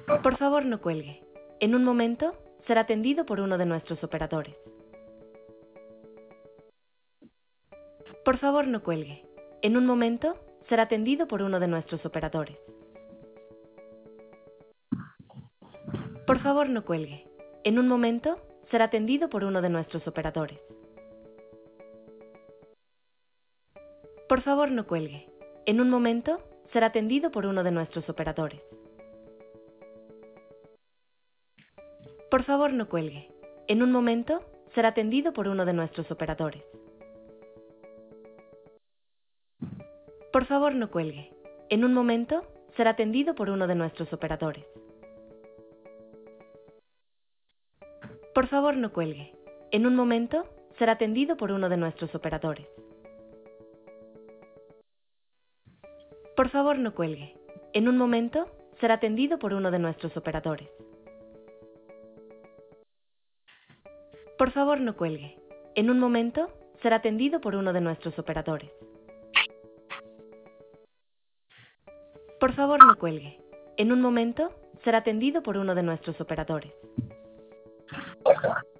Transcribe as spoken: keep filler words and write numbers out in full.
Por favor, no cuelgue. En un momento, será atendido por uno de nuestros operadores. Por favor, no cuelgue. En un momento, será atendido por uno de nuestros operadores. Por favor, no cuelgue. En un momento, será atendido por uno de nuestros operadores. Por favor, no cuelgue. En un momento, será atendido por uno de nuestros operadores. Por favor, no cuelgue. En un momento, será atendido por uno de nuestros operadores. Por favor, no cuelgue. En un momento, será atendido por uno de nuestros operadores. Por favor, no cuelgue. En un momento, será atendido por uno de nuestros operadores. Por favor, no cuelgue. En un momento, será atendido por uno de nuestros operadores. Por favor, no cuelgue. En un momento, será atendido por uno de nuestros operadores. Por favor, no cuelgue. En un momento, será atendido por uno de nuestros operadores.